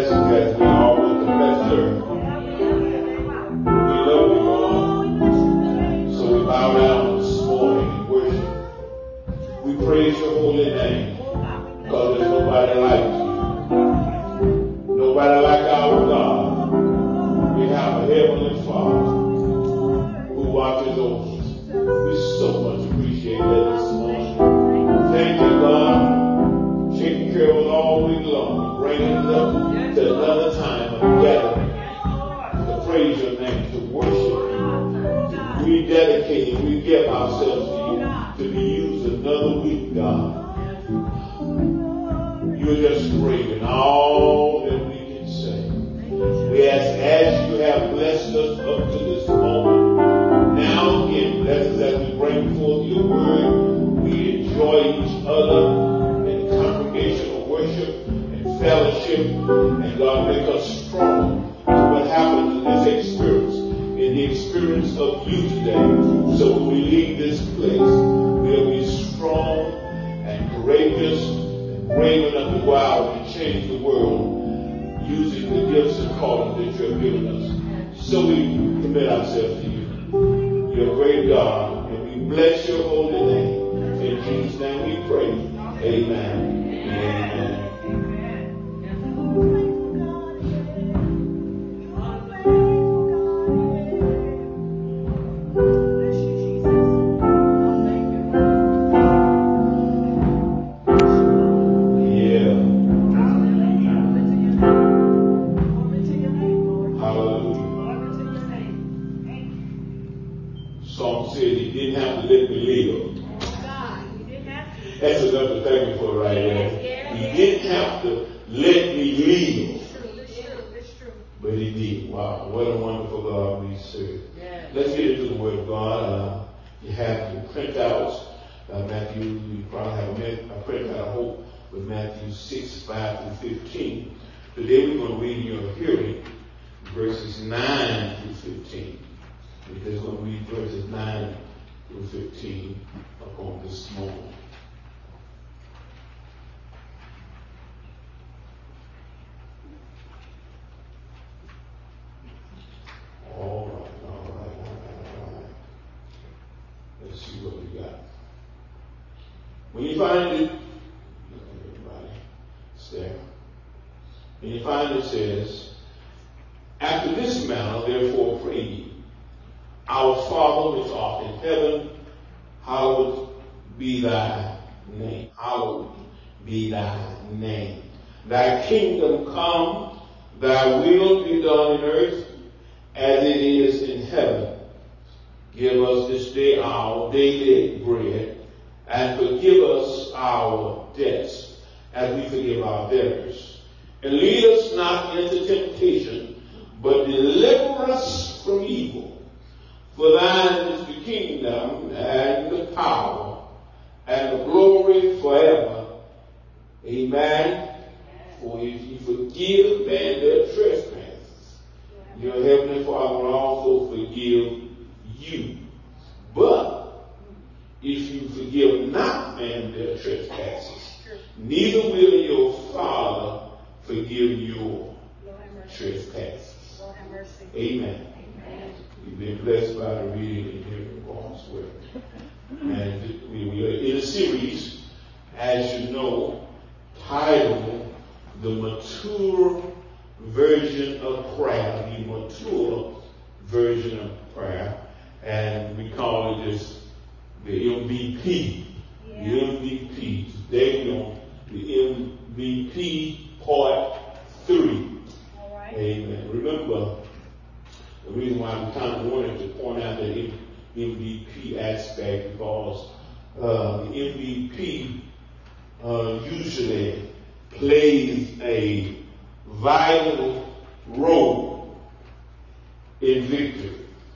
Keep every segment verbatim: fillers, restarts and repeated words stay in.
blessings as we are with the blessed. We love you, Lord. So we bow down this morning and worship. We praise your holy name because there's nobody like you. Nobody like our God. We have a heavenly Father who watches over us. We so much appreciate that this morning. Thank you, God, taking care of us all week long, bringing us up to another time of gathering to praise your name, to worship you. We dedicate and we give ourselves to you to be used another week, God. You're just great in all that we can say. We ask as you have blessed us up to this moment, now again, bless us as we bring forth your word. We enjoy each other in congregational worship and fellowship. And God, make us strong to what happens in this experience, in the experience of you today. So when we leave this place, we'll be strong and courageous and brave enough to go out and change the world using the gifts and calling that you have given us. So we commit ourselves to you. You're a great God, and we bless your holy name. In Jesus' name we pray. Amen. Amen. That's enough to thank you for right there. He didn't have to let me leave. But he did. Wow, what a wonderful God we serve. Let's get into the Word of God. Uh, you have your printouts. Uh, Matthew, you probably have a, minute, a printout, I hope, with Matthew six, five through fifteen. Today we're going to read in your hearing verses nine through fifteen. Because we're going to read verses nine through fifteen upon this morning. All right, all right, all right, all right. Let's see what we got. When you find it, everybody, it's there. When you find it, says, after this manner, therefore, pray ye, our Father which art in heaven, hallowed be thy name. Hallowed be thy name. Thy kingdom come, thy will be done in earth as it is in heaven. Give us this day our daily bread, and forgive us our debts, as we forgive our debtors. And lead us not into temptation, but deliver us from evil. For thine is the kingdom, and the power, and the glory forever. Amen. For if you forgive men their trespasses, your heavenly Father will also forgive you. But if you forgive not men their trespasses, neither will your Father forgive your trespasses. Amen. You've been blessed by the reading and hearing of God's word. And we are in a series, as you know, titled The Mature Version of Prayer. The mature version of prayer. And we call it this the M V P. Yeah. The M V P. Today we're on the M V P part three. All right. Amen. Remember, the reason why we kind of wanted to point out the M V P aspect, because uh, the M V P uh, usually plays a vital role in victory.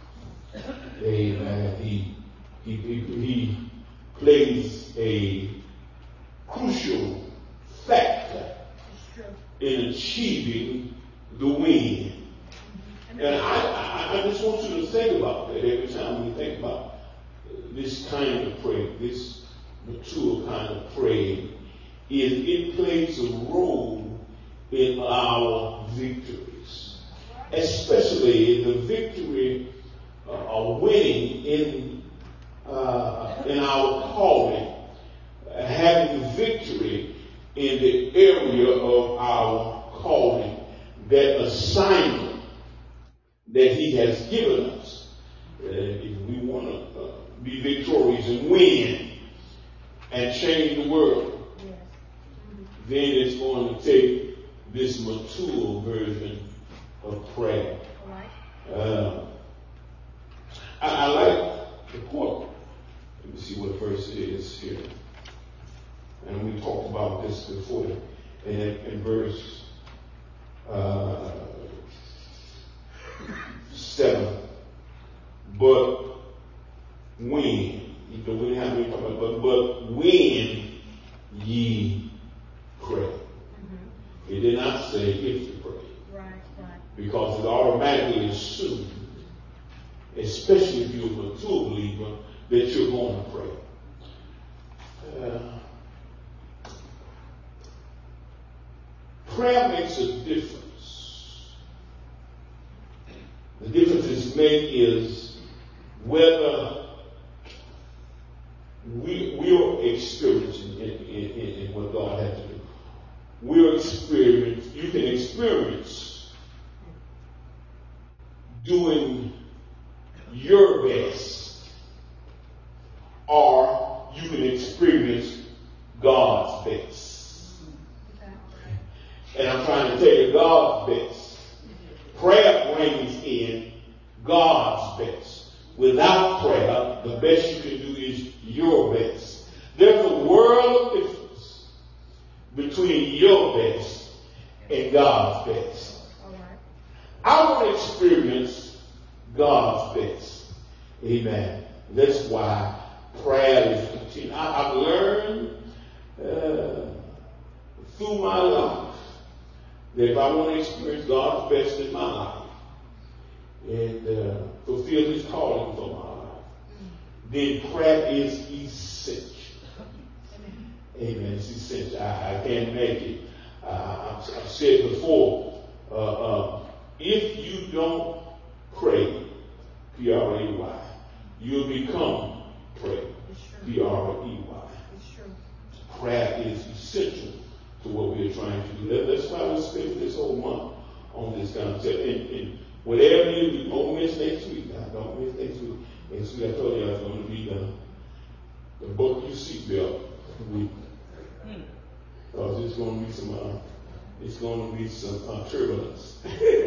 Amen. He, he, he, he plays a crucial factor in achieving the win. And I, I, I just want you to think about that every time we think about this kind of prayer, this mature kind of prayer, is it plays a role in our victories, especially the victory uh, of winning in uh, in our calling, uh, having victory in the area of our calling, that assignment that He has given us. Uh, if we want to uh, be victorious and win and change the world, yes. Then it's going to take this mature version of prayer. Uh, I, I like the quote. Let me see what verse it is here. And we talked about this before. And in, in verse uh, seven. But when, you know, we have to talk about, but, but when ye pray. Mm-hmm. It did not say if you pray. Right, right. Because it automatically assumes, especially if you're a mature believer, that you're going to pray. Uh, prayer makes a difference. The difference is made is whether we, we're experiencing in, in, in, in what God has to do. We're experiencing, you can experience doing your best, or you can experience God's best. And I'm trying to tell you God's best. Prayer brings in God's best. Without prayer, the best you can do is your best. There's a world of difference between your best and God's best. I want to experience God's best. Amen. That's why prayer is continued. I, I've learned uh, through my life that if I want to experience God's best in my life and uh, fulfill His calling for my life, then prayer is essential. Amen. It's essential. I, I can't make it. Uh, I've, I've said before, uh, uh, if you don't pray, P R A Y, you'll become pray, P R E Y. Prayer is essential to what we're trying to do. That's why we spend this whole month on this concept. And, and whatever you do, don't miss next week. Now, don't miss next week. Next week, I told you I was going to be the, the book your seatbelt week. Because it's going to be some, uh, it's going to be some uh, turbulence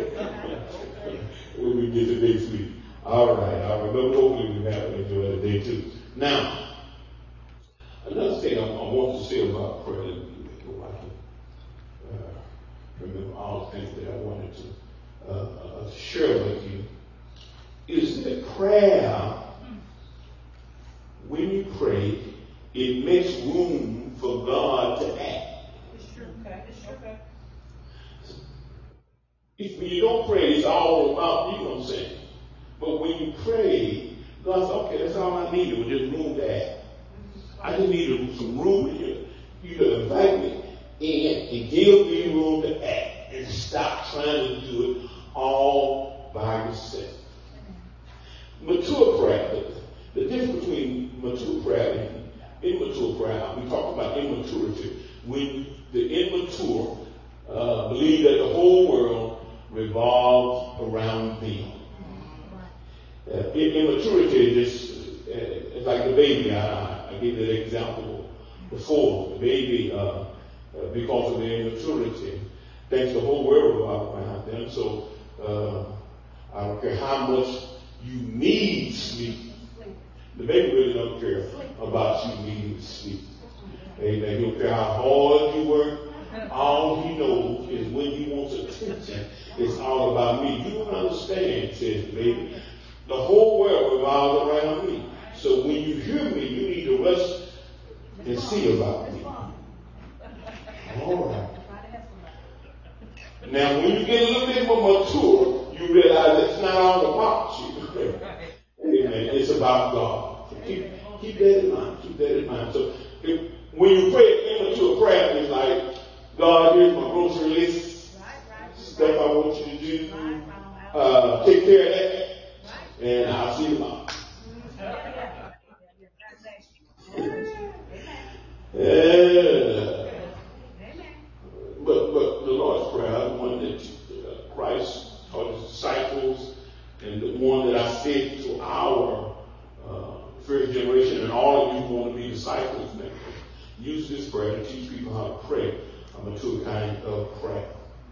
when we get to next week. All right, all right. But hopefully we have to enjoy the day too. Now, another thing I, I want to say about prayer, let me go I can uh, remember all the things that I wanted to uh, uh, share with you, is that prayer, when you pray, it makes room for God to act. It's true. Okay. It's true. Okay. If when you don't pray, it's all about you, know what I'm saying? But when you pray, God says, okay, that's all I needed was just room to act. I just needed some room in here. You to invite me in and give me room to act and stop trying to do it all by yourself. Mature prayer, the, the difference between mature prayer and immature prayer, we talk about immaturity. When the immature uh, believe that the whole world revolves around them. Uh, immaturity is just uh, it's like the baby. I, I gave that example before. The baby, uh, uh, because of their immaturity, thinks the whole world revolves around them. So uh, I don't care how much you need sleep. The baby really don't care about you needing sleep. Amen. He don't care how hard you work. All he knows is when he wants attention, it's all about me. You don't understand, says the baby. The whole world revolves around me. So when you hear me, you need to rush and see about me. All right. Now, when you get a little bit more mature, you realize it's not all about you. Amen. It's about God. So keep, keep that in mind. Keep that in mind. So if, when you pray immature prayer, it's like, God, here's my grocery list. I'll see you tomorrow. Yeah. But, but the Lord's Prayer, the one that uh, Christ taught his disciples, and the one that I said to our uh, first generation, and all of you who want to be disciples now, use this prayer to teach people how to pray. I'm a two kind of prayer.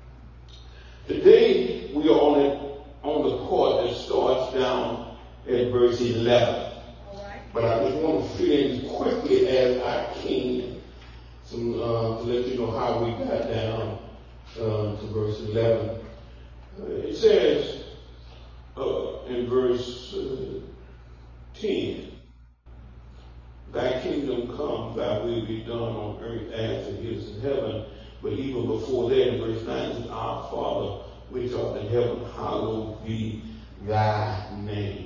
Today we are on it on the part that starts down at verse eleven. But I just want to fit in as quickly as I can some, uh, to let you know how we got down uh, to verse eleven. Uh, it says uh, in verse uh, ten, thy kingdom come, thy will be done on earth as it is in heaven. But even before that, in verse nine, it says, our Father, which art in heaven, hallowed be thy name.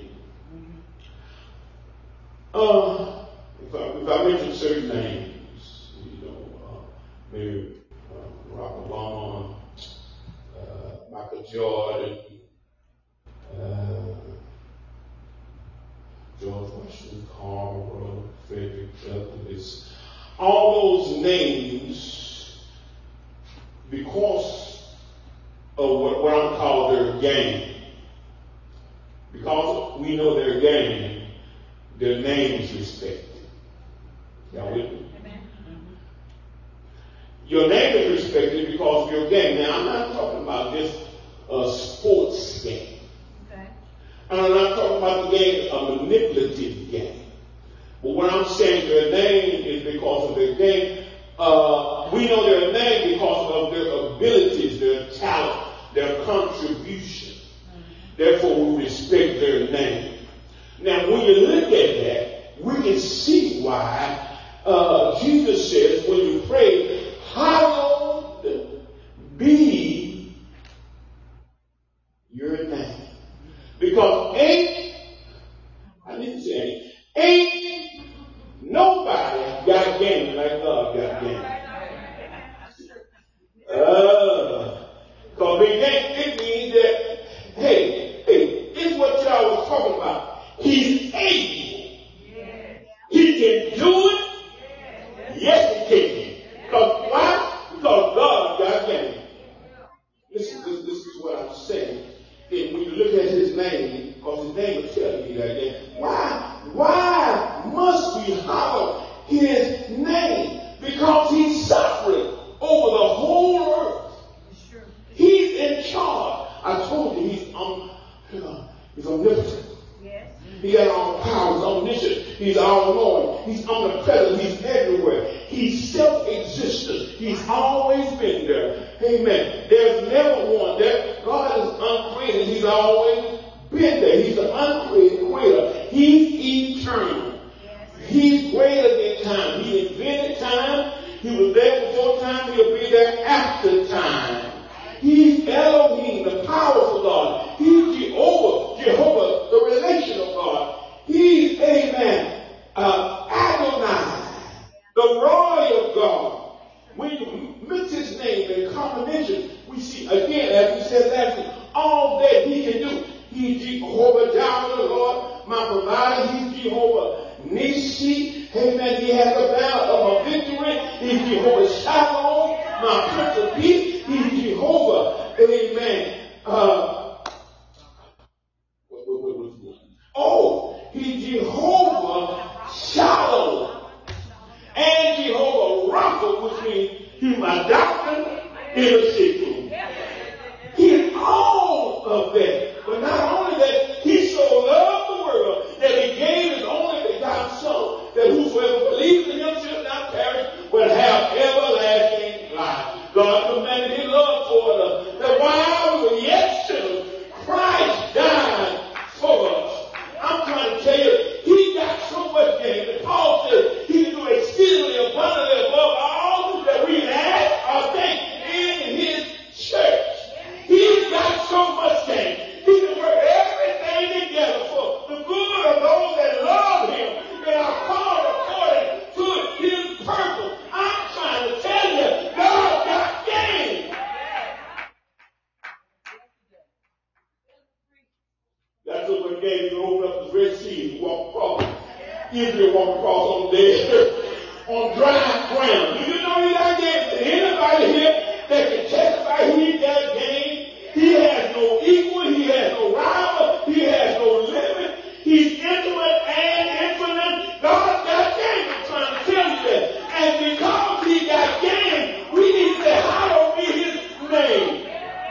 Uh, if, I, if I mention certain names, you know, uh, maybe uh, Barack Obama, uh, Michael Jordan, uh, George Washington Carver, Frederick Douglass, all those names, because of what, what I'm called their game, because we know their game, their name is respected. Y'all with me? Amen. Your name is respected because of your game. Now, I'm not talking about just a sports game. Okay. And I'm not talking about the game, a manipulative game. But what I'm saying, their name is because of their game. Uh, we know their name because of their abilities, their talent, their contribution. Mm-hmm. Therefore, we respect their name. Now, when you look at that, we can see why uh, Jesus says, when you pray, hallowed be your name. Because ain't, I didn't say ain't, ain't nobody got a game like God got a game. Uh, because it means that, hey, hey, it's what y'all was talking about. He's able. Yes. He can do it. Yes, yes he can. Because why? Because God got a game. Listen, this, this is what I'm saying. And when you look at his name, because his name will tell you he got a game. Why? Why must we holler his name? Because he's sovereign over the whole earth. Sure. He's in charge. I told you he's um, he's omnipotent. He got all the power. He's omniscient. He's all-knowing. He's omnipresent. He's everywhere. He's self-existent. He's always been there. Amen. There's never one there. God is uncreated. He's always been there. He's the uncreated creator. He's eternal. He's greater than time. He invented time. He was there before time. He'll be there after time. He's Elohim, the powerful God. He's Jehovah, Jehovah, the relational God. He's, amen, uh, Adonai, the royal God. When you mix his name in combination, we see, again, as we said last week, all that he can do. He's Jehovah Jireh, Lord, my provider. He's Jehovah Nisi. Amen. He has a banner of a victory. He's Jehovah Shalom, my Prince of Peace. He's Jehovah. Amen. Uh, what, what, what was it? Oh, he's Jehovah Shalom. And Jehovah Rapha, which means he's my doctor in a sick room. He's all of that. But not only that, he so loved the world that he gave his only begotten Son, that whosoever believes in him shall not perish, but have everlasting life. God commanded his love for us, that while we were yet sinners, Christ died for us. I'm trying to tell you, he the Red Sea and walked across. Israel walked across on dead, on dry ground. Do you know he got gained? Anybody here that can testify he got gained? He has no equal. He has no rival. He has no limit. He's intimate and infinite. God got gained. I'm trying to tell you that. And because he got gained, we need to say, hallowed be his name.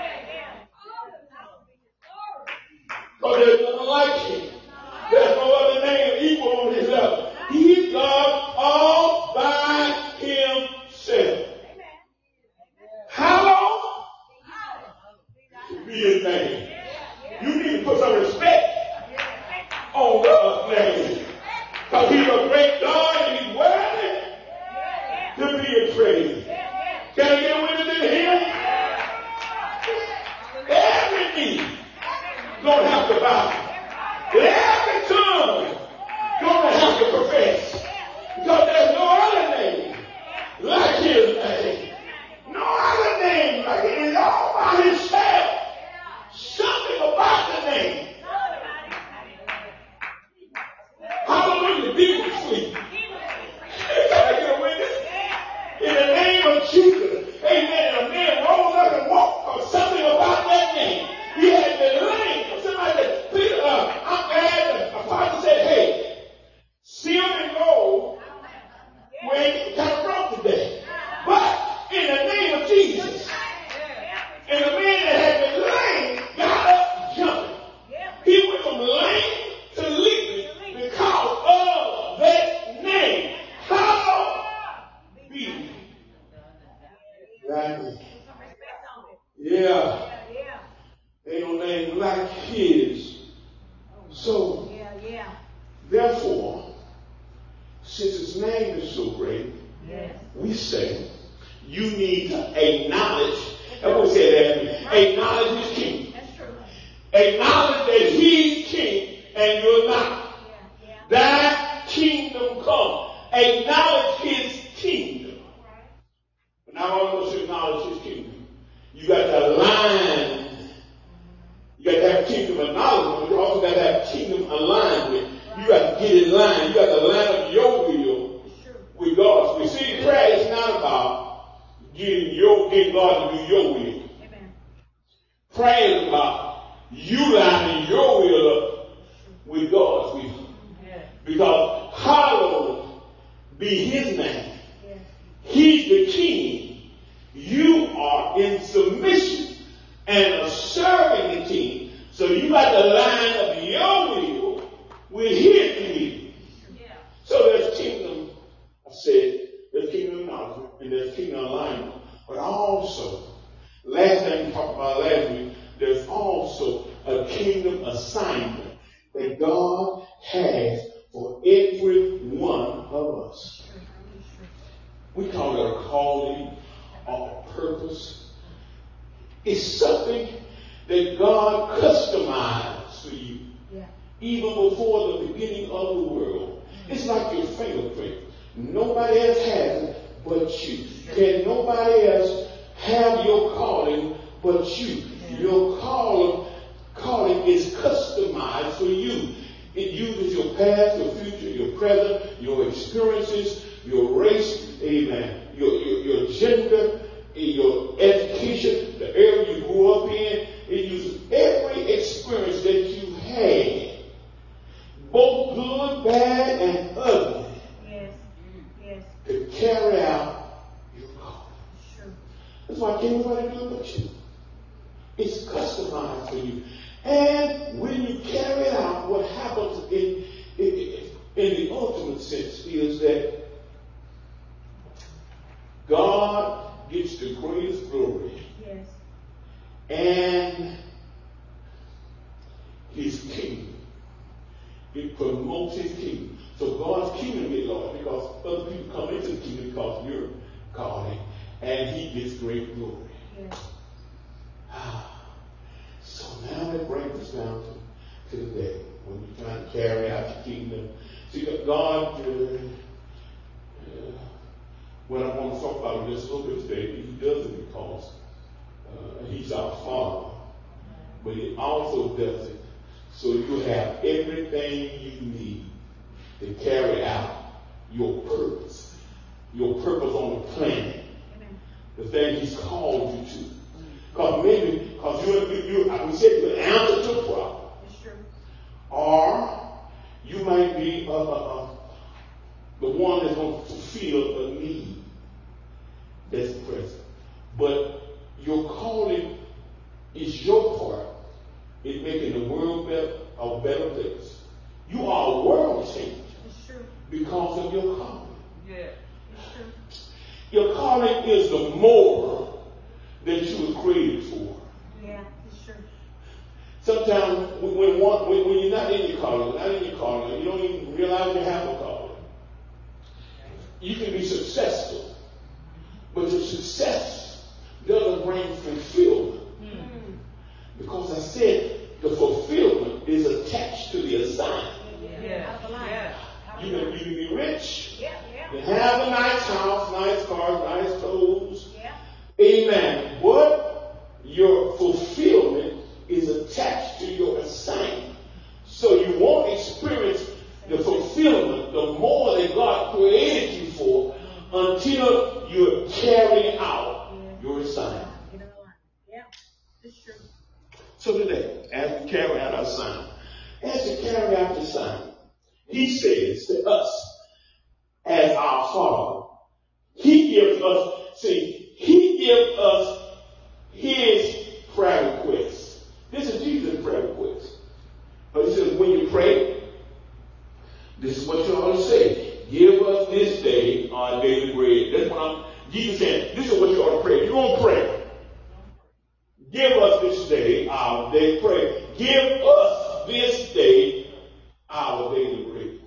Because there's no one like him. There's no other name equal on his level. He's God all by himself. Hallowed be his name. You need to put some respect on God's name. Because he's a great God and he's worthy to be praised. Can I get a witness in here? Every knee don't have to bow. Every tongue gonna have to profess. Because there's no other name like his name. No other name like it. It's all by himself. Something about the name. Hallelujah. People sleep. Can I get a witness? In the name of Jesus. Amen. And a man rose up and walked. Or something about that name. He had been lame. Somebody said, Peter, uh, I'm glad. A father said, hey, silver and gold, we ain't kind of broke today. But in the name of Jesus, and the man that had been lame got up jumping. He went from lame to leaping because of that name. Hallowed be that name. Yeah. Ain't no name like his. So, therefore, since his name is so great, yes. we say you need to acknowledge. Everyone say that. Acknowledge his king. That's true. Acknowledge that he's king and you're not. Yeah, yeah. That kingdom come. Acknowledge his kingdom. But not only to acknowledge his kingdom, you got to align. You got to have kingdom acknowledgement, but you also got to have kingdom alignment. You got to get in line. You got to line up your will with God's will. See, prayer is not about getting your getting God to do your will. Amen. Prayer is about you lining your will up with God's will. Yeah. Because hallowed be his name. Yeah. He's the king. You are in submission and are serving the king. So you got to line up your will with his will. Yeah. So there's kingdom, I said, there's kingdom knowledge and there's kingdom alignment. But also, last thing we talked about last week, there's also a kingdom assignment that God has for every one of us. We call it a calling or a purpose. It's something that God customized for you. Yeah. Even before the beginning of the world. It's like your fingerprint. Nobody else has it but you. Can nobody else have your calling but you? Yeah. Your calling, calling is customized for you. It uses your past, your future, your present, your experiences, your race, amen, your, your, your gender, your education, the area you grew up in. It uses every experience that you had, both good, bad, and ugly, yes. Yes. to carry out your calling. Sure. That's why can't nobody do it but you. It's customized for you. And when you carry it out, what happens in, in, in the ultimate sense is that God gets the greatest glory. Yes. And his kingdom. It promotes his kingdom. So God's kingdom gets large because other people come into the kingdom because you're calling, and he gets great glory. Yes. So now that brings us down to, to the day when you're trying to carry out your kingdom. See, God, uh, uh, what I want to talk about in this a little bit today, he does it because uh, he's our Father. But he also does it so you have everything you need to carry out your purpose, your purpose on the planet, the thing He's called you to. Because maybe, because you, you, you, we said you answer to a problem. It's true. Or you might be uh, uh, uh, the one that's going to fulfill a need that's present. But your calling is your part in making the world better, a better place. You are a world changer. It's true. Because of your calling. Yeah, it's true. Your calling is the more that you were created for. Yeah, it's true. Sometimes when, one, when, when you're not in your calling, not in your calling, you don't even realize you have a calling. You can be successful, but your success doesn't bring fulfillment. Mm. Because I said the fulfillment is attached to the assignment. Yeah. Yeah. Yeah. You can, you can be rich, yeah, yeah. You have a nice house, nice cars, nice clothes. Yeah. Amen. But your fulfillment is attached to your assignment. So you won't experience the fulfillment, the more that God created you for, until you're carrying out your assignment. Yeah, it's true. So today, as we carry out our assignment, as we carry out the assignment, He says to us, as our Father, He gives us, see, He gives us His prayer request. This is Jesus' prayer request. But He says, when you pray, this is what you ought to say. Give us this day our daily bread. That's what I'm, Jesus said, this is what you ought to pray. You're going to pray. Give us this day our daily bread. Give us this day our daily bread.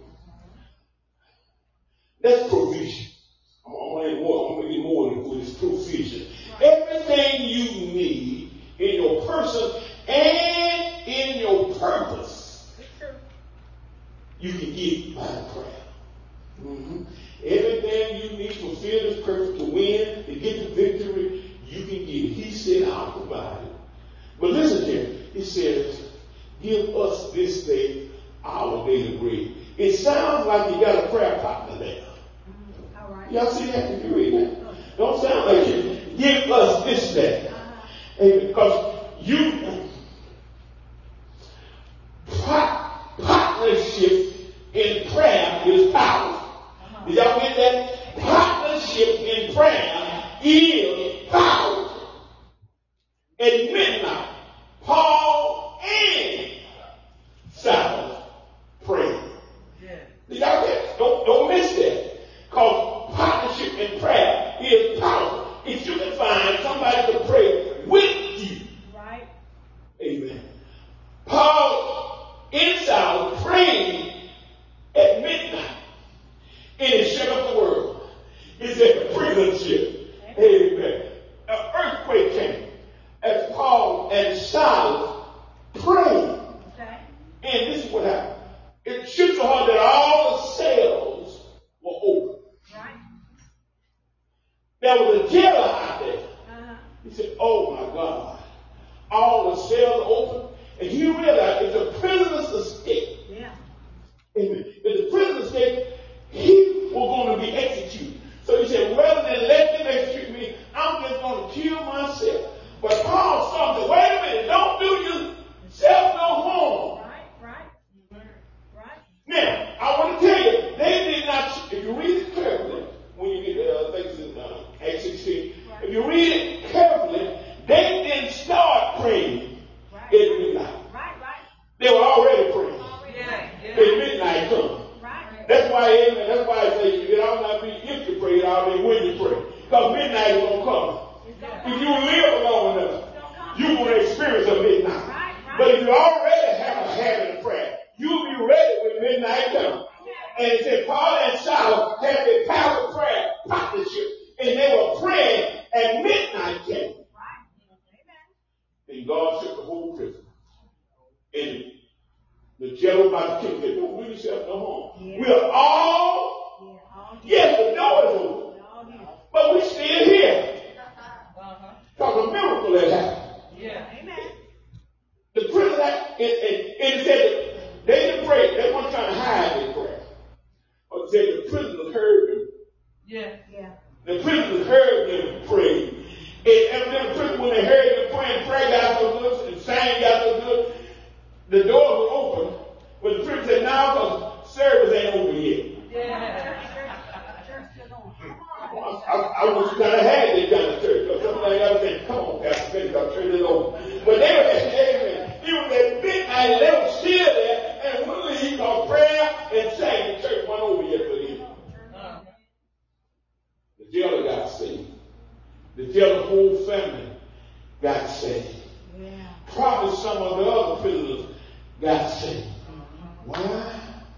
That's provision. I'm going to get more than this provision. Everything you need in your person and in your purpose, you can get by prayer. Mm-hmm. Everything you need to fulfill this purpose, to win, to get the victory, you can get it. He said, I'll provide it. But listen here. He says, give us this day our daily bread. It sounds like you got a prayer partner there. Mm-hmm. All right. Y'all see that? Did you read that? Don't sound like it. Give us this day. Uh-huh. Because you, partnership in prayer is powerful. Uh-huh. Did y'all get that? Partnership in prayer is powerful. At midnight, Paul and Silas prayed. Yeah. Did y'all get it? Don't, don't miss that. Because partnership in prayer is powerful. If you can find somebody to pray with you. Right. Amen. Paul and Silas prayed at midnight. And it shook up the world. He said the prison ship. Amen. An earthquake came as Paul and Silas prayed. Okay. And this is what happened. It shook so hard that all the cells were open. Right. There was a jailer out there. Uh-huh. He said, oh my God. All the cells are open. And he realized it's a prisoner's escape. Yeah. Amen. If the prisoner's escape, he was going to be executed. So he said, rather than let them execute me, I'm just going to kill myself. But Paul saw him, wait a minute, don't do yourself no harm. Right, right, right. Now, I want to tell you, they did not, if you read it carefully, when you get uh, things in uh, Acts sixteen, right. If you read it carefully, they didn't start praying right. At midnight. Right, right. They were already praying. Already. Yeah, yeah. At midnight comes. Right. That's why, amen, that's why I say it ought not be if you pray, it ought be when you pray. Because midnight is going to come. If you live long enough, you're going to experience a midnight. Right, right. But if you already have a habit of prayer, you'll be ready when midnight comes. And it said Paul and Silas had a powerful prayer partnership, and they were praying at midnight came. And God shook the whole prison. And the jailer by the king said, don't do yourself no harm. Yeah. We are all, yeah, yes, the door is open, but we're still here. Because a miracle has happened. Yeah. Amen. The prison act, it, it, it said to hide their prayer. Or say the prisoners heard them. Yeah. Yeah. The prisoners heard them pray. And, and the prisoners, when they heard them praying, prayer got so good, and sang got so good, the doors were open. But the prisoner said, now because service ain't over yet. Yeah. I, I wish you kind of had that kind of church. Because somebody else said, come on, Pastor Pentecost, church is over. But they were at amen. It was at midnight, and they were still there, and one of these called prayer and sang. The church wasn't over yet for them. The jailer got saved. The jailer's whole family got saved. Yeah. Probably some of the other prisoners got saved. Why?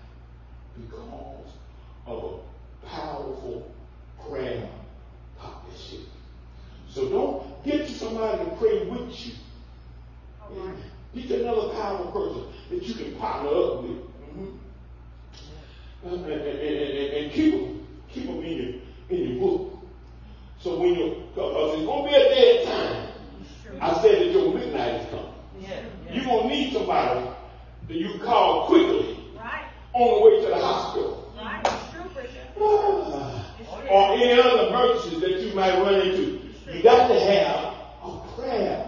Because of a powerful prayer partnership. So don't get to somebody to pray with you. Right. Get to another powerful person that you can partner up with. Mm-hmm. And, and, and, and, and keep them, keep them in your, in your book. So when you, because it's going to be a dead time. Sure. I said that your midnight is coming. Yeah. Yeah. You're going to need somebody that you call quickly. Right. On the way to the hospital. Right. True, ah. Or any other emergencies that you might run into. You got to have a prayer.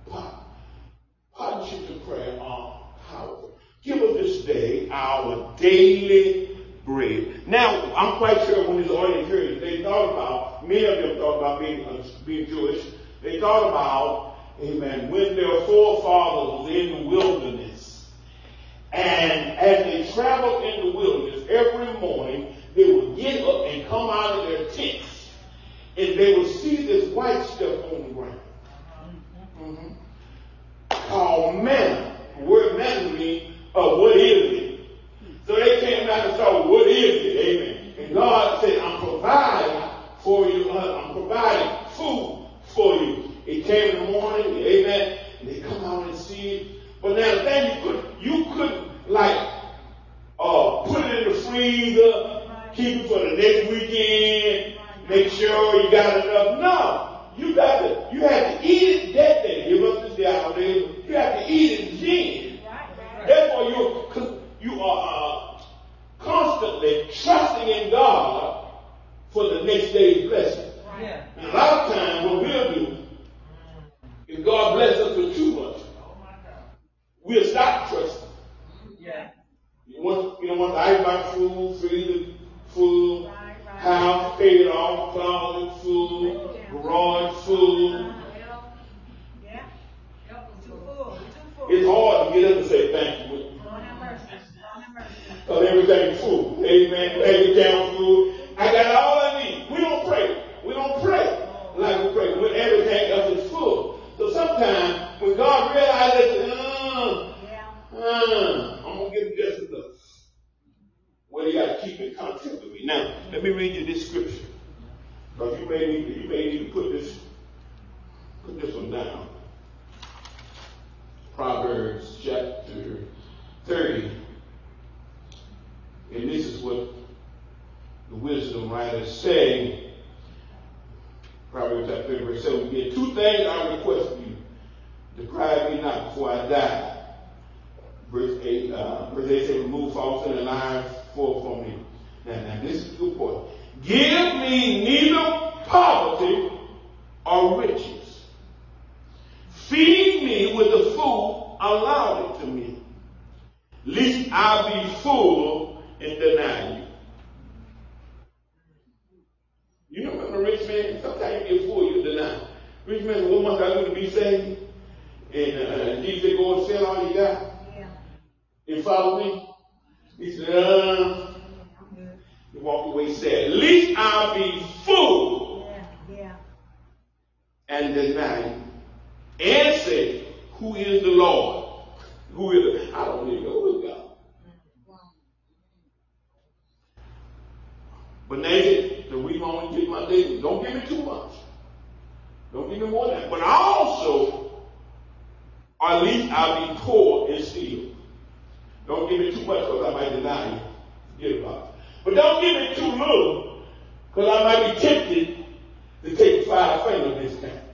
Partnerships in prayer are powerful. Give us this day our daily bread. Now, I'm quite sure when this audience heard it, they thought about, many of them thought about being, uh, being Jewish. They thought about, amen, when their forefathers was in the wilderness. And as they traveled in the wilderness, every morning they would get up and come out of their tents. And they would see this white stuff on the ground. Mm-hmm. Called manna. The word manna means, uh, what is it? So they came out and saw, what is it? Amen. And God said, I'm providing for you. Uh, I'm providing food for you. It came in the morning. Amen. And they come out and see it. But now the thing you couldn't, you couldn't like, uh, put it in the freezer, keep it for the next weekend, make sure you got enough. No. You got to, you have to eat it that day. Give us this day our day. You have to eat it then. Therefore, you you are uh, constantly trusting in God for the next day's blessing. Yeah. And a lot of times, what we'll do is God bless us with too much. We'll stop trusting. Yeah. You want, you don't want the ice box food, freezer food, right, right. House paid off, closet food, yeah. Garage food. Uh, yeah. Yep. Too full. Too full. It's hard to get up and say thank you. Because everything's food. Amen. Every damn food. I got all I need. We don't pray. We don't pray like we pray when everything else is full. So sometimes when God realizes, uh, uh, I'm going to give him just enough. Well, you got to keep in contact with me. Now, let me read you this scripture. Because you may need to, you may need to put this, put this one down. Proverbs chapter thirty. And this is what the wisdom writers say. Proverbs chapter thirty, verse seven. We get two things I request of you. Deprive me not before I die. Verse eight, uh, verse eight says, remove false and lies forth from me. Now, now this is the good point. Give me neither poverty or riches. Feed me with the food allotted to me, lest I be full and deny you. You know, when a rich man, sometimes you get full, you deny. Rich man, one month I going to be saved, and uh, Jesus said, go and sell all you got. And follow me. He said, uh, he walked away sad. Least I'll be full. Yeah, yeah. And deny you. And say, who is the Lord? Who is the, I don't even know who is God. But now the reason I want to get my daily, don't give me too much. Don't give me more than that. But also, or at least I'll be poor and steal. Don't give me too much because I might deny you. Forget about it. But don't give me too little because I might be tempted to take five fingers this time.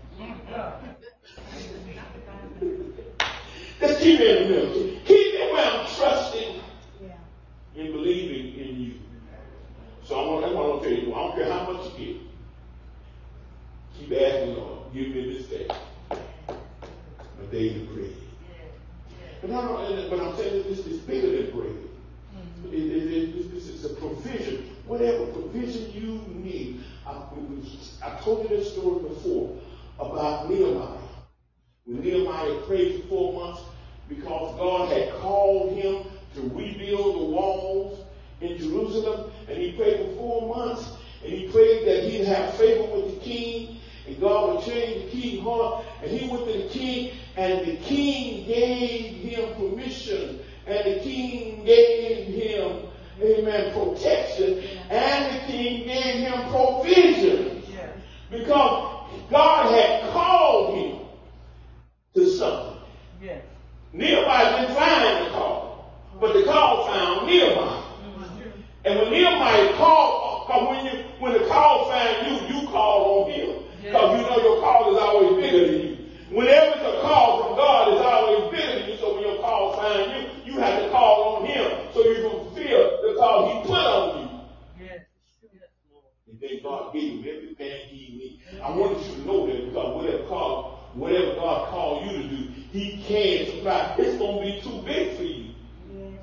Just keep it in the middle. Keep it where I'm trusting. Yeah. and believing in you. So I want, that's what I'm going to tell you. I don't care how much you get. Keep asking, Lord, give me this day my daily bread. But, I don't, but I'm saying this is bigger than bread. It, it, it, this is a provision. Whatever provision you need. I, I told you this story before about Nehemiah. When Nehemiah prayed for four months because God had called him to rebuild the walls in Jerusalem, and he prayed for four months, and he prayed that he'd have favor with the king, and God would change the king's heart, and he went to the king, and the king gave him permission, and the king gave him, amen, protection, and the king gave him provision, because God had called him to something. Yes. Nehemiah didn't find the call, but the call found Nehemiah. And when Nehemiah called, because when you when the call found you, you call on him. Because you know your call is always bigger than you. Whenever it's a call from God, it's always bigger than you. So when your call finds you, you have to call on him so you can fulfill the call he put on you. Yes. And then God gave you everything he needs. I wanted you to know that, because whatever call, whatever God called you to do, he can supply. It's going to be too big for you. Yes.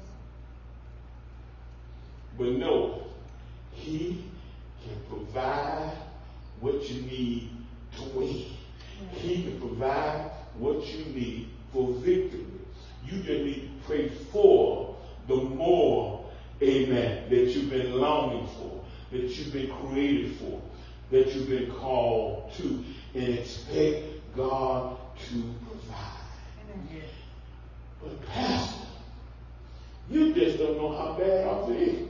But no, he can provide what you need to win. He can provide what you need for victory. You just need to pray for the more, amen, that you've been longing for, that you've been created for, that you've been called to, and expect God to provide. Amen. But Pastor, you just don't know how bad off it is.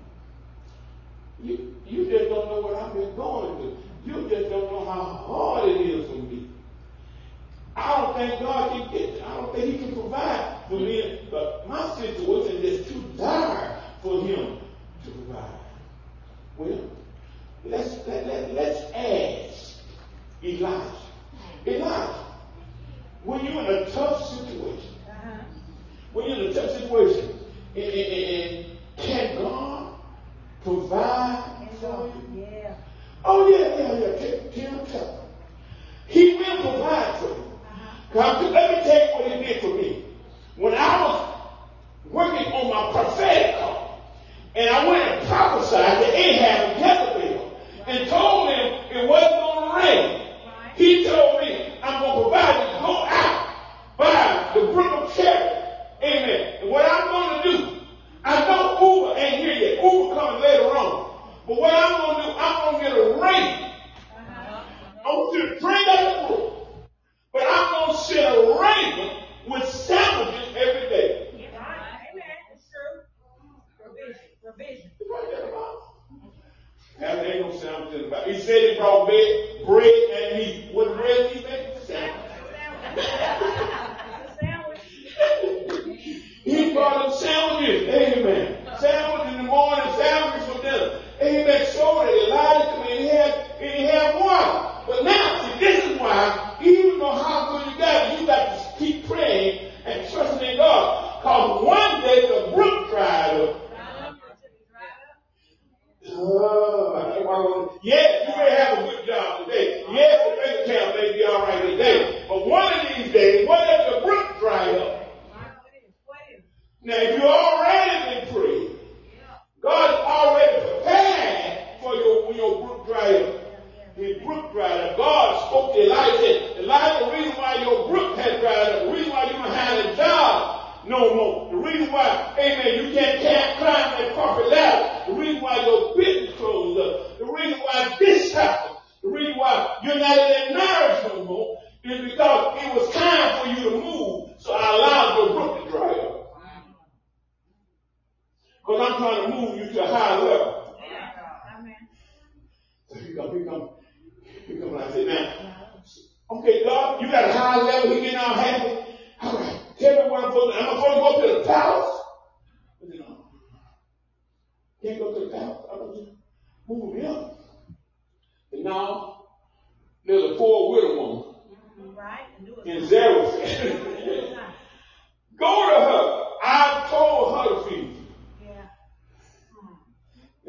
You, you just don't know what I've been going through. You just don't know how hard it is for me. I don't think God can get it. I don't think he can provide for me. But my situation is too dire for him to provide. Well, let's, let, let, let's ask Elijah. Elijah, when you're in a tough situation, uh-huh. when you're in a tough situation, and, and, and, and can God provide for you? Yeah. Oh, yeah, yeah, yeah. Tell him, tell him. He will provide for you. Uh-huh. Let me tell you what he did for me. When I was working on my prophetic call, and I went and prophesied to Ahab and Jezebel, and told them it wasn't going to rain. Right. He told me, I'm going to provide you to go out by the brook of Cherith. Amen. And what I'm going to do, I know Uber ain't here yet. Uber coming later on. But what I'm going to do, I'm going to get a rain. Uh-huh. I want you to drink out the brook. But I'm going to send a raven with sandwiches every day. Yeah, right. Amen. It's true. Provision. Provision. Now, there ain't no sandwich in the Bible. He said he brought bread, bread and meat. What bread he made? Sandwich. He brought them sandwiches. Amen. Sandwich in the morning, sandwich for dinner. Amen. So that Elijah come in here and he had water. But now, see, this is why, even though how good you got it, you got to keep praying and trusting in God. Because one day the brook dried up. Uh, yes, you may have a good job today. Yes, the bank account may be all right today. But one of these days, what if the brook dry up? Now, if you already been praying, God already prepared for your, when your brook dry up. The brook dried up. God spoke to Elijah and said, Elijah, the reason why your brook has dried up, the reason why you don't have a job no more, the reason why, amen, you can't, can't climb that corporate ladder, the reason why your business closed up, the reason why this happened, the reason why you're not in that marriage no more, is because it was time for you to move, so I allowed your brook to dry up. Because I'm trying to move you to a higher level. Amen. So here come, here come. He come and I say, now, okay, God, you got a high level, he getting all happy. All right, tell me what I'm supposed to do. Am I supposed to go to the palace? I said, no. Can't go to the palace. I want you to move me up. And now, there's a poor widow woman right. in Zarephath. Go to her. I told her to feed you. Yeah.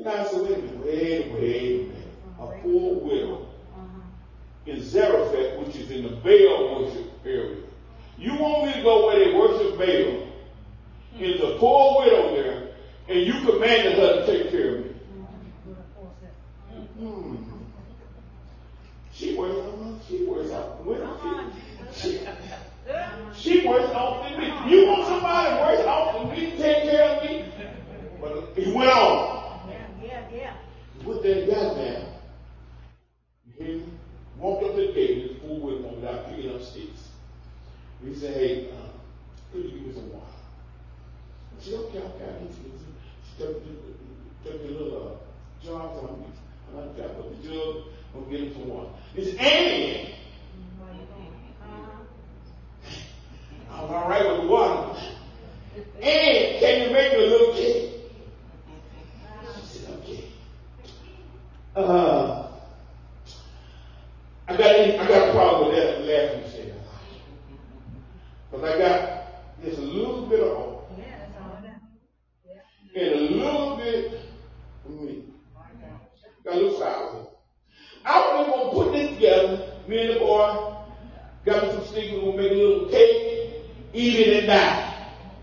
And I said, wait a minute, wait, wait a minute. A poor widow in Zarephath, which is in the Baal worship area. You want me to go where they worship Baal? There's a poor widow there, and you commanded her to take care of me. Hmm. She works out. She works out. She, she, she works out than me. You want somebody to work out than me to take care of me? But he went on. Yeah, yeah, yeah. He put that guy down. He walked up to the gate and his poor widow without picking up sticks. He said, hey, uh, could you give me some water? She said, okay, okay, I need to get some. She took the, took the little uh, jar from me. And I got up the jug, I'm getting some water. He said, Annie! I was all right with the water. Annie, can you make me a little cake? She said, okay. Uh, I got I got a problem with that last one you said. Because I got just a little bit of oil. Yeah, that's all I got. Yeah. And a little bit of meat. Got a little flour. I was going to put this together. Me and the boy got me some sticks. We're going to make a little cake, eat it, and die.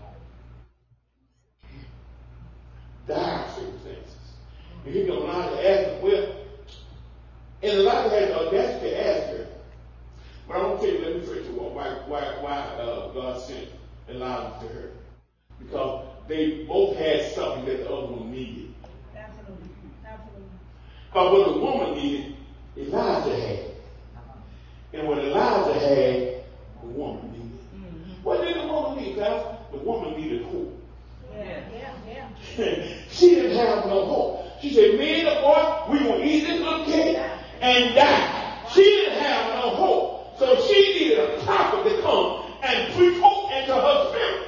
Dire circumstances. And he don't know how to ask him, well, and Elijah had the audacity to ask her. But I want to tell you, let me first of all, why, why, why uh, God sent Elijah to her. Because they both had something that the other one needed. Absolutely. Absolutely. But what the woman needed, Elijah had. And what Elijah had, the woman needed. Mm-hmm. What did the woman need, guys? The woman needed hope. Yeah, yeah, yeah. She didn't have no hope. She said, me and the boy, we will eat this little cake and die. She didn't have no hope. So she needed a prophet to come and preach hope into her spirit.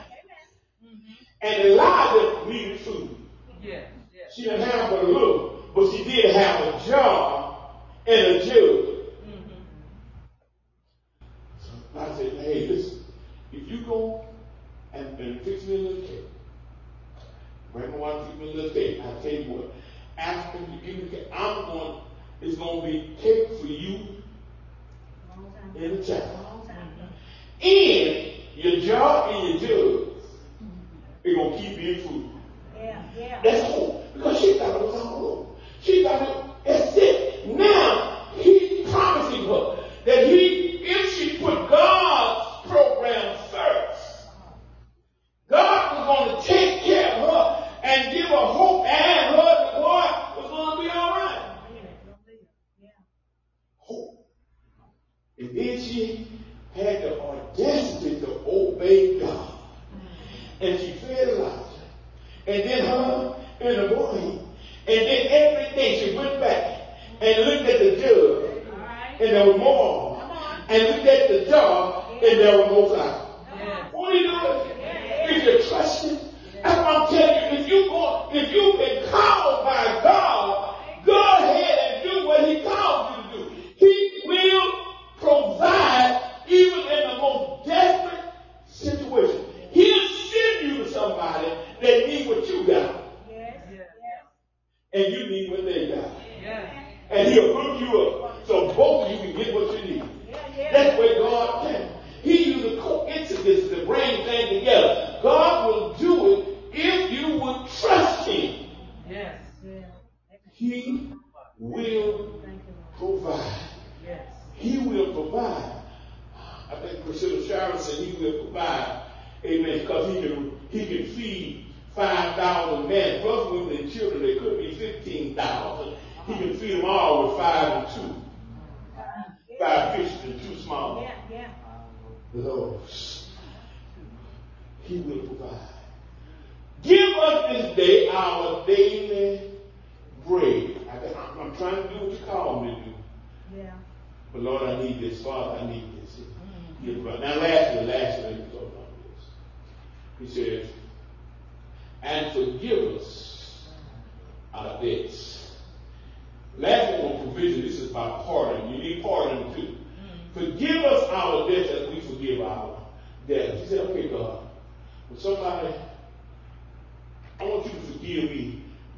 And Elijah needed food. Yeah, yeah. She didn't have but a little, but she did have a jar and a jug. Mm-hmm. So I said, hey, listen, if you go and, and fix me a little cake, bring my wife, fix me a little cake, I'll tell you what, after you give me the cake, I'm going, it's going to be cake for you and the child. And your jar and your jug, it's going to keep being food. Yeah, yeah. That's hope. Because she thought it was all over. She thought it, that's it. Now, he's promising her that he, if she put God's program first, God was going to take care of her and give her hope, and her and the boy was going to be all right. Hope. And then she had the audacity to obey God. And she fed Elijah. And then her and the boy. And then everything, she went back and looked at the jug. Right. And there was more. And looked at the jar. Yeah. And there was more flour. Yeah. What are you doing? Yeah. If you trust him, that's what I'm telling you. If you go, if you've been called by God, go ahead and do what he called you to do. He will provide even in the most desperate situation. He'll send you to somebody that need what you got. Yes. Yes. And you need what they got. Yes. And he'll hook you up so both of you can get what you need. Yeah, yeah. That's where God can. He uses coincidence to bring things together. God will do it if you would trust him. Yes. He will provide. Yes. He will provide. I think Priscilla Sharon said he will provide. Amen. Because he can he can feed five thousand men plus women and children. There could be fifteen thousand. He can feed them all with five and two. Five fish and two small Yeah, yeah. loaves. He will provide. Give us this day our daily bread. I, I'm trying to do what you call me to do. Yeah. But Lord, I need this. Father, I need this. Mm-hmm. Now lastly, lastly, let me talk about this. He says, and forgive us our debts. Last one on provision, this is about pardon. You need pardon too. Mm-hmm. Forgive us our debts as we forgive our debtors. He said, okay, God, when somebody, I want you to forgive me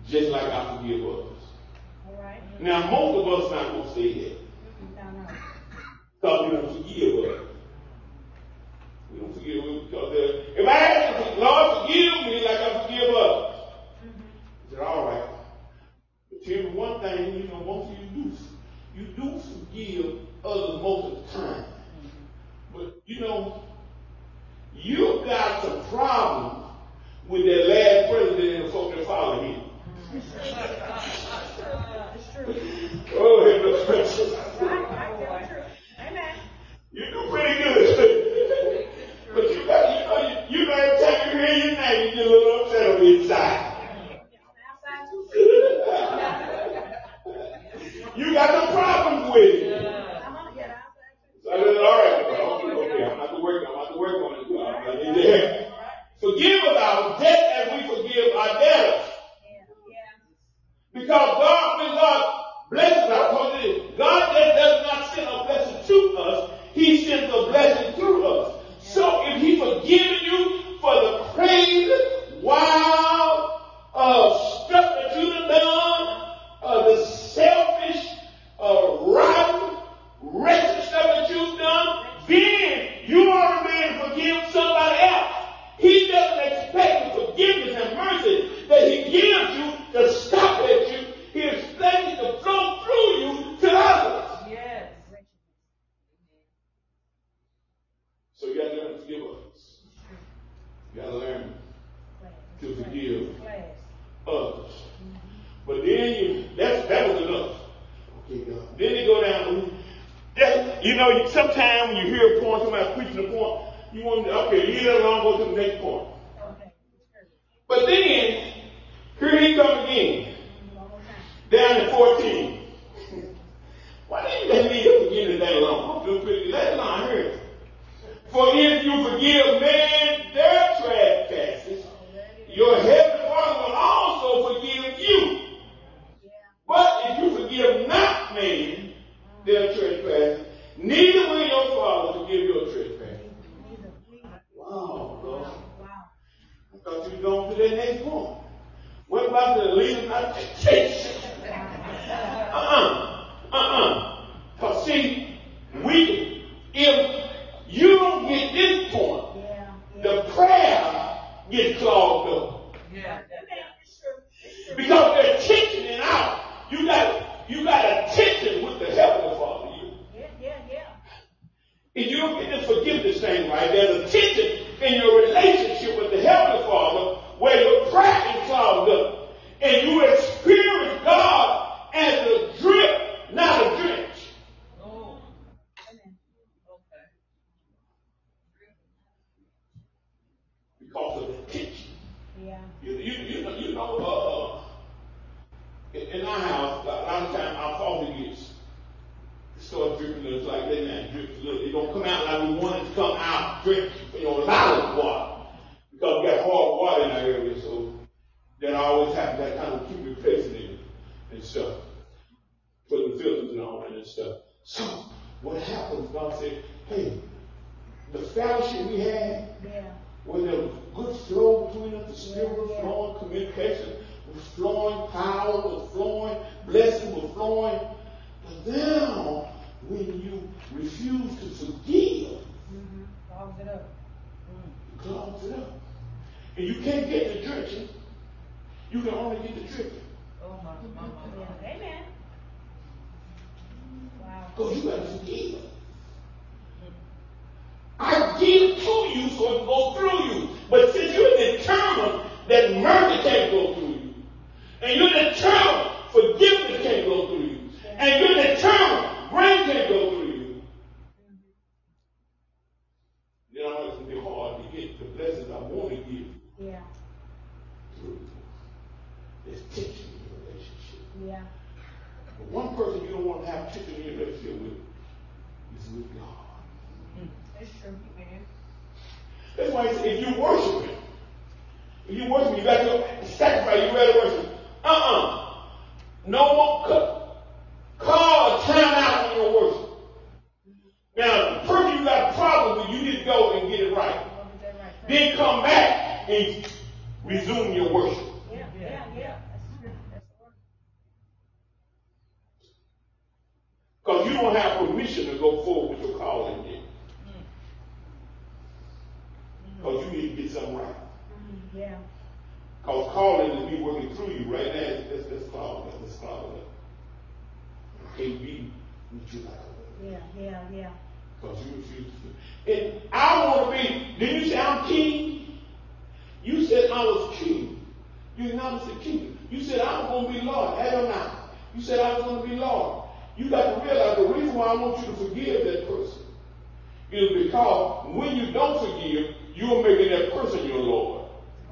just like I forgive others. All right. Now, most of us not going to say that. Because we don't forgive others. We don't forgive others because if I ask the Lord forgive me like I forgive others, he said, all right. But tell me one thing, you know, most of you do. You do forgive others most of the time. But, you know, you got some problems with that last president and the folks that follow him. Oh, you do pretty good. But you got, you know, you, you know, every time you hear your name, you get a little upset on the inside. You got some problems with it. So I said, all right, okay, okay, I'm not to work, I'm not to work on it. I need to help. Forgive us our debt as we forgive our debtors. Because God, when God blesses us, God does not send a blessing to us, He sends a blessing through us. So if He forgiven you for the crazy, wild uh, stuff that you've done, uh, the selfish, uh, rotten, wretched stuff that you've done, then you are ready to forgive somebody else. He doesn't expect the forgiveness and mercy that He gives you to stop at you. He expects it to flow through you to others. Yes. So you got to learn to forgive others. You got to learn to forgive others. But then you, that's, that was enough. Okay, God. Then you go down. That's, you know, sometimes when you hear a point, somebody preaching a point, you want to, okay, leave that alone, go to the next point. Okay. But then, here he comes again. Down in fourteen. Why didn't you let me forgive that alone? Let alone here. For if you forgive men their trespasses, your heavenly Father will also forgive you. But if you forgive not men their trespasses, neither will your Father forgive your trespasses. Wow, Lord. I thought you were going to the next point. What about the leader not temptation? Uh-uh. Uh-uh. Because see, we, if you don't get this point, yeah, yeah. the prayer gets clogged up. Yeah. Because they're tension it out. You got you got a tension with the Heavenly Father. You. Yeah, yeah, yeah. If you don't get this forgiveness thing right, there's a tension in your relationship with the Heavenly Father where your prayer is clogged up. And you experience God as a drip, not a drench. Oh. Okay. Because of the tension. Yeah. You, you, you know, you know uh, in, in our house, a lot of times our faucet gets start dripping it's like that now. Drips a little. It don't come out like we want it to come out, drip, you know, a lot of water. Because we got hard water in our area, so then I always have to kind of keep replacing it and stuff. Putting filters and all that and stuff. So what happens, God said, hey, the fellowship we had, yeah. where there was good flow between us, the spirit was yeah. flowing, communication was flowing, power was flowing, blessing was flowing. But now, when you refuse to forgive, mm-hmm. clogs it up. Mm. Clogs it up. And you can't get the drenching. You can only get the dripping. Oh, my, my, my, my. Amen. Wow. Because you got to forgive. I give to you so it can go through you. But since you're determined that mercy can't go through you, and you're determined forgiveness can't go through you, and you're determined grace can't go through you, then I know it's going to be hard to get the blessings I want to give. Yeah. Through. There's tension in your relationship. Yeah. But one person you don't want to have tension in your relationship with is with God. That's true, man. That's why he said, if you worship Him, if you worship Him, you got to sacrifice, you got to worship. Uh-uh. No more cut. Call a time out on your worship. Now, the person you got a problem with, you need to go and get it right. Then come back and resume your worship. Yeah, yeah, yeah. permission to go forward with your calling yet. Because you need to get something right. Mm-hmm. Yeah. Because calling is me working through you right now. Let's, let's call it. Let's call it. Can't be with you like that. Yeah, yeah, yeah. Because you refuse to. And I want to be, did you say I'm king? You said I was king. You acknowledged the king. You said I was going to be Lord. Adonai. You said I was going to be Lord. You got to realize the reason why I want you to forgive that person is because when you don't forgive, you're making that person your Lord.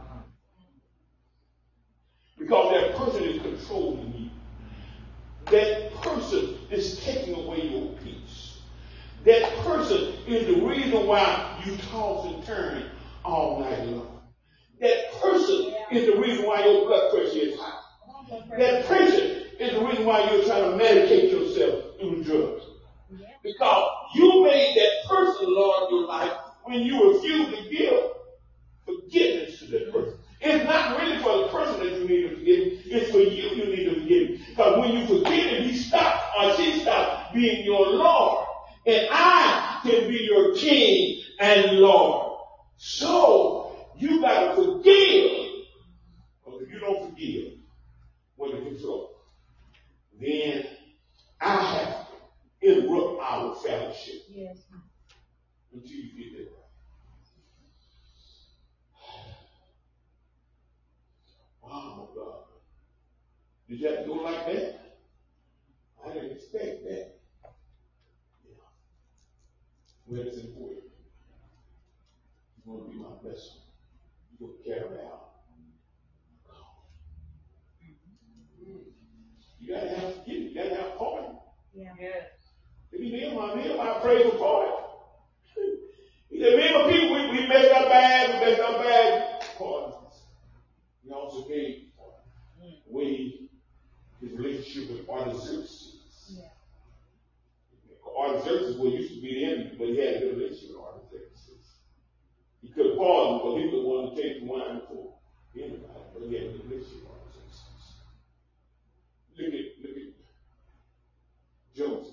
Because that person is controlling you. That person is taking away your peace. That person is the reason why you toss and turn all night long. That person is the reason why your blood pressure is high. That person is the reason why you're trying to medicate yourself through drugs. Because you made that person Lord your life when you refuse to give forgiveness to that person. It's not really for the person that you need to forgive. It's for you you need to forgive. Because when you forgive him, he stops or she stops being your Lord. And I can be your king and Lord. So you got to forgive. Because if you don't forgive, when it gets up, then I have to interrupt our fellowship. Yes. Until you get that right. Wow, God. Did you have to go like that? I didn't expect that. Yeah. Well, it's important. You're going to be my vessel. You're going to carry out. You got to have forgiveness. You got to have pardon. Yeah. Yes. He said, me and my, me and my praise for pardon. He said, me and my people, we, we messed up bad, we messed up bad. Pardon. He also gave pardon. Way his relationship with Artaxerxes. Yeah. Artaxerxes was used to be the enemy, but he had a good relationship with Artaxerxes. He could have pardoned, but he was the one to take the wine for anybody, but he had a good relationship with Artaxerxes. Look at, look at Joseph.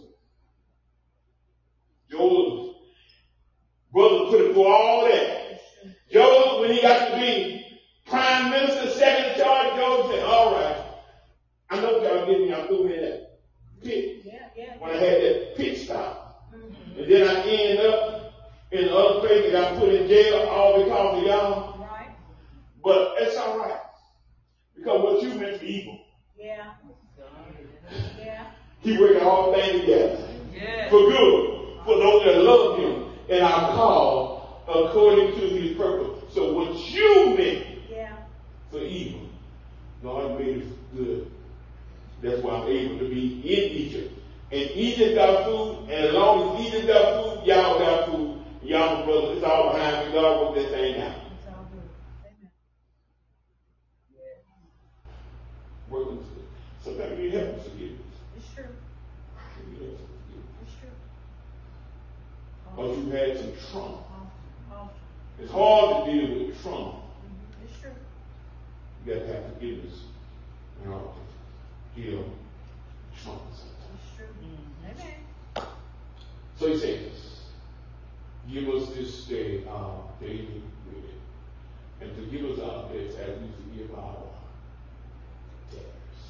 Joseph, brother put him through all that. Joseph, when he got to be prime minister, second in charge, Joseph said, all right, I know y'all getting y'all threw me in that pit. Yeah, yeah. When I had that pit stop. Mm-hmm. And then I ended up in other places, got put in jail all because of y'all. Right. But it's all right. Because what you meant for evil. Yeah. Yeah. He working all things together. Yes. For good. For those that love him and are called according to his purpose. So what you meant yeah. for evil, God made it good. That's why I'm able to be in Egypt. And Egypt got food, and as long as Egypt got food, y'all got food. Y'all my brothers, it's all behind me. God worked that thing out. It's all good. Amen. Working through it. Sometimes you need help with forgiveness. It's true. You need help with forgiveness. It's true. Because you've had some trauma. Awesome. Awesome. It's hard to deal with trauma. Mm-hmm. It's true. You got to have forgiveness in order to heal trauma sometimes. It's true. Mm-hmm. Amen. So he says, give us this day our daily bread, and forgive us our debts as we forgive our debtors.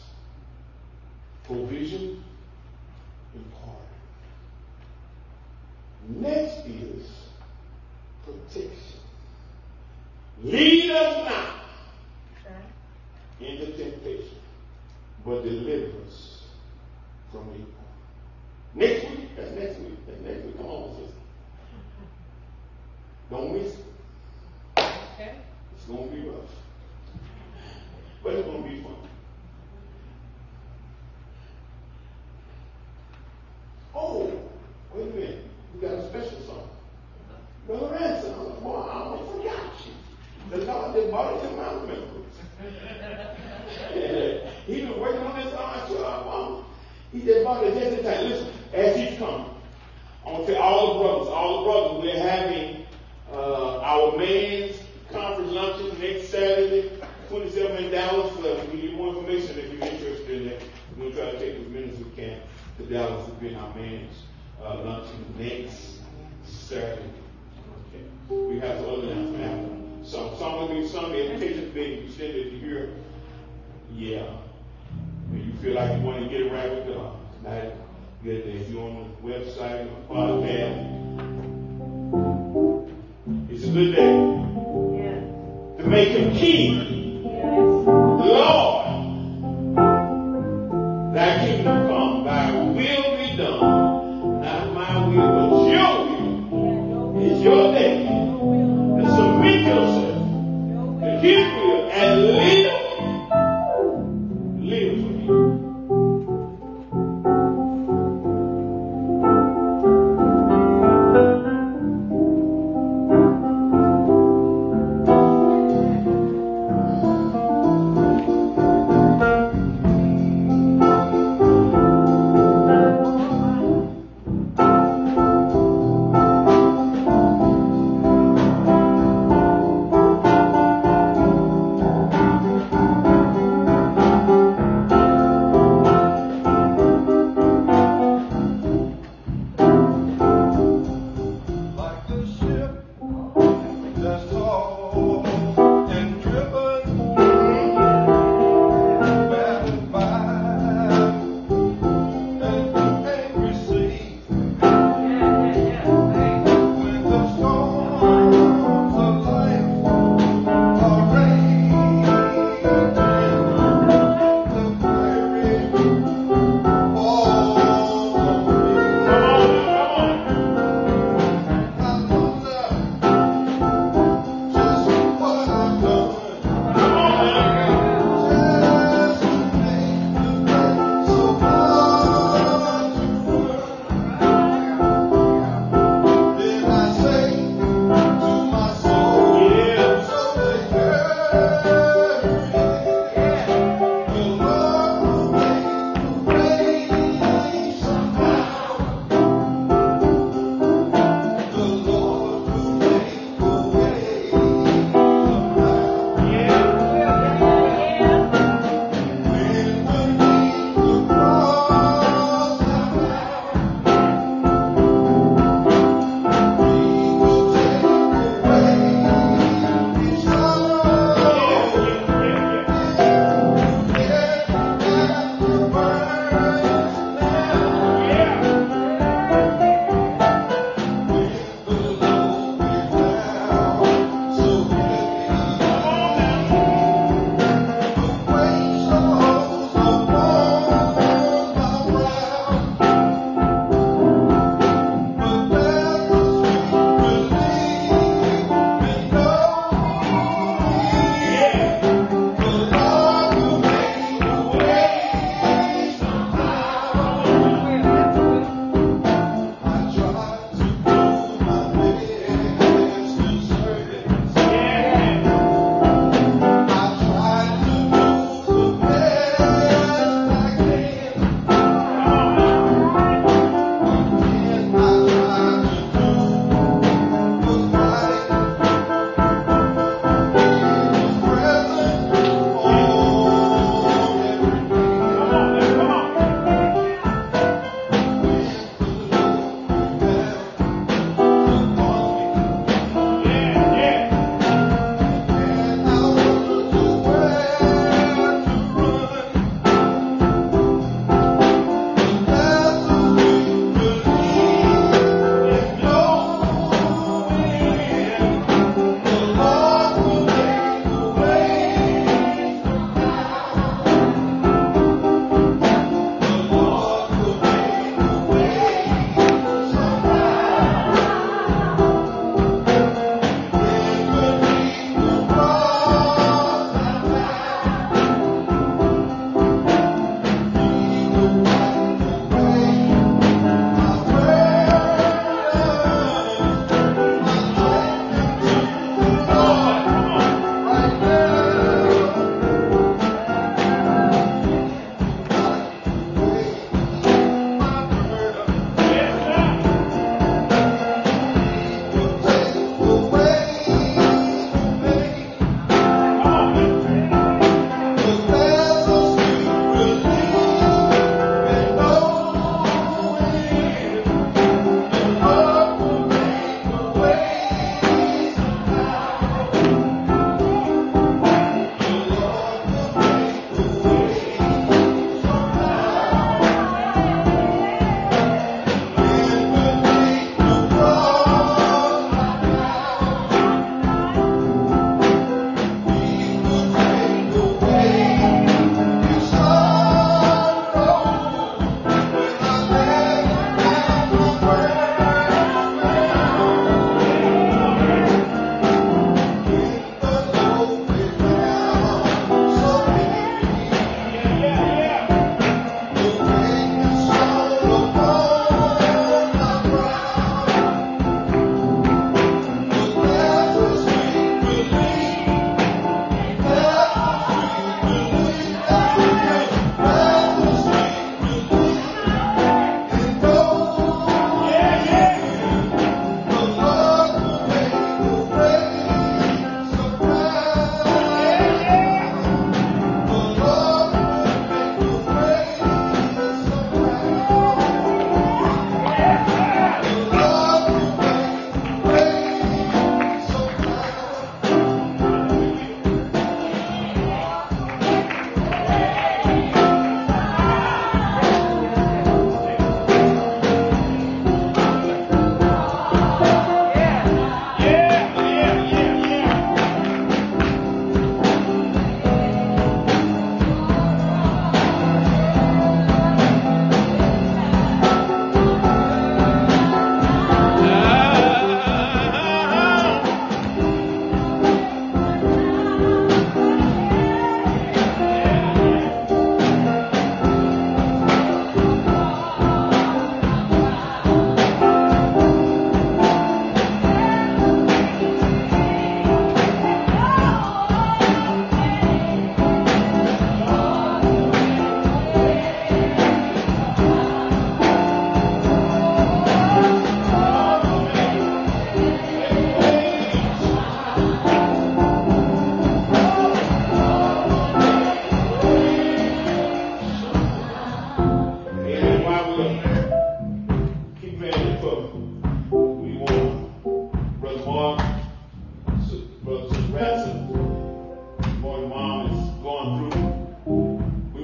Provision and pardon. Next is protection. Lead us not Okay. into temptation, but deliver us from evil. Next week, that's next week. That's next week. Come on, sister. Don't miss it. Okay. It's going to be rough. But it's going to be fun. Oh, wait a minute. We got a special song. Brother Ransom, I'm like, boy, I almost forgot you. The Lord just brought it to my remembrance. He been working on this song too. Um, he just brought it just in time. Listen, as he's coming, I want to say all the brothers, all the brothers, we're having uh, our men's conference luncheon next Saturday, twenty-seventh in Dallas. Uh, we need more information if you're interested in that. We're going to try to take as many as we can to Dallas to be in our men's uh, luncheon next Saturday. Okay. We have the other announcement after. Some, some of the, some of the education being extended to here. Yeah. When you feel like you want to get it right with God. Tonight, get there. If you're on the website or podcast, it's a good day. Yeah. To make him king. Yes. Lord, thy kingdom come, thy will be done. Not my will, but your will. It's your day. To submit yourself to his will and live. Live for him.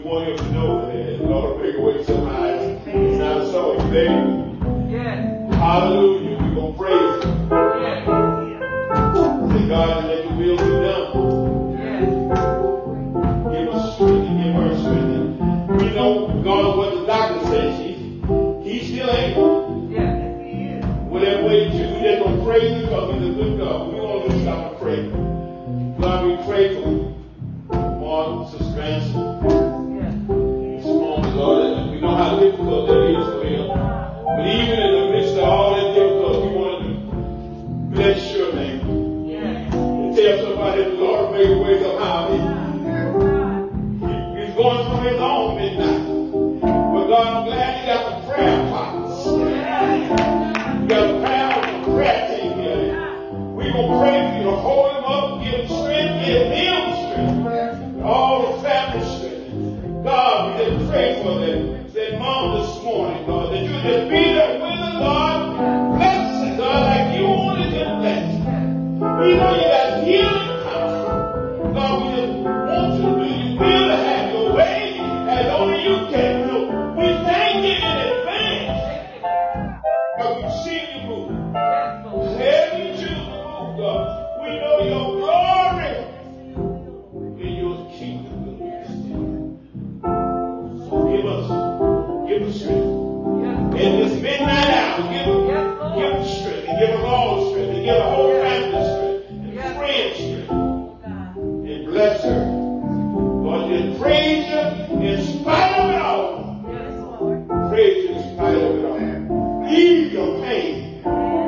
want him to know that the Lord make a way somehow. It's not so. You baby. Yes. Hallelujah. We're going to praise him. Yes. Say, God, let your will be done. Yes. Give us strength and give her strength. We know God, what the doctor said, he, he's still able. Yes, he is. Whatever way you choose, we just going to praise him because he's a good God. We want to stop and pray. God, we pray for Martin, Sister Ransom. Yes. This morning, Lord, we know how difficult that is for him. But even in the midst of all that difficult, we want to bless your name. Yes. And tell somebody the Lord made a way somehow. He, he, he's going through his own midnight. But God, I'm glad you got the prayer pots. You got the power of the prayer team here. We're going to pray for you to hold him up, give him strength, give him strength. All the family strength. God, we just pray for them. That mom this morning, God, that you just be there with her, God. Bless her, God, like you wanted to bless her. We know you got healing power. God, we just want you to do your will to have your way as only you can do. We thank you in advance. God, we've seen you move. Wherever you choose to move, God, we know your glory in your kingdom. So give us, give us strength. In this midnight hour, give us, give us strength, and give us all strength, and give the whole family strength, and friends strength, and bless her. Lord, just praise you in spite of it all. Praise you in spite of it all. Leave your pain.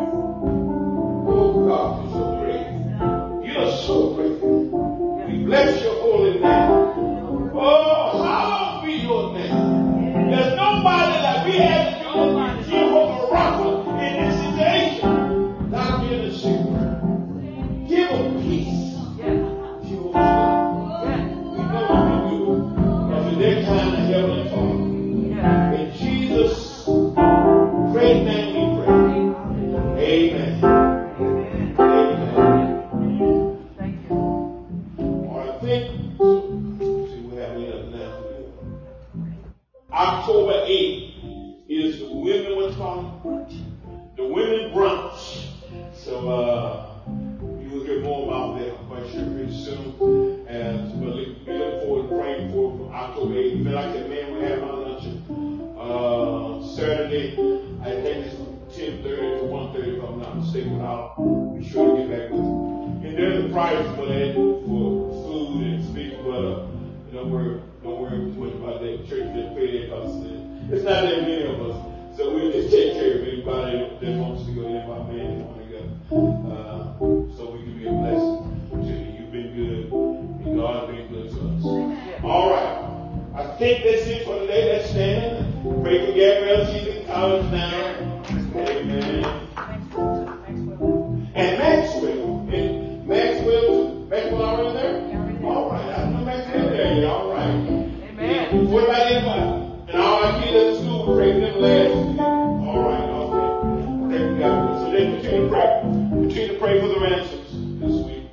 Oh God, you're so great. You're so great. We bless your holy name. Oh, hallowed be your name. There's nobody like we had to do with Jehovah Rapha in this situation. Not in the secret. Give them peace. Give them love. We know you do it. Because they're kind of heavenly Father. In Jesus' great name we pray. Amen. Amen. Thank you. All right, I think, see we have any other now. October eighth is the women what's called the women brunch. So uh, you will hear more about that, I'm quite sure, pretty soon. And we'll look, be looking forward to praying for from October eighth. We feel like that man will have our luncheon uh, Saturday. I think it's from ten thirty to one thirty if I'm not mistaken. I'll be sure to get back with you. And there's a price for that for food and speak, but uh, don't worry, don't worry too much about that. Church just pay that because it's not that many of us. So we'll just take care of anybody that wants to go there, my man that want to go. Uh, so we can be a blessing to you. You've been good, and God's been good to us. All right. I think that's it for today. Let's stand. Pray for Gabrielle. She's in college now. Amen. And Maxwell. And Maxwell, Maxwell already there? All right. I know Maxwell there. Yeah, all right. Amen. What about anybody? And all our kids at the school, we prayed for them last week. All right. Okay. I think we got it. So they continue to pray. Continue to pray for the ransoms this week.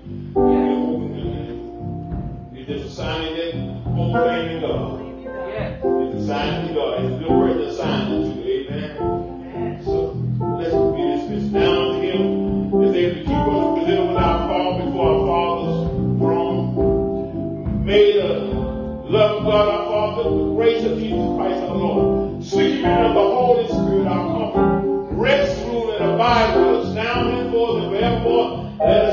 It's just a sign that whole thing in God. It's a sign to God. It's a good word to sign to. Amen. So let's be dismissed down to Him. Is able to keep us presented without fall before our Father's throne. May the love of God our Father, the grace of Jesus Christ our Lord, sweet communion of the Holy Spirit our comfort, rest, rule, and abide with us now and forth and forevermore. Let us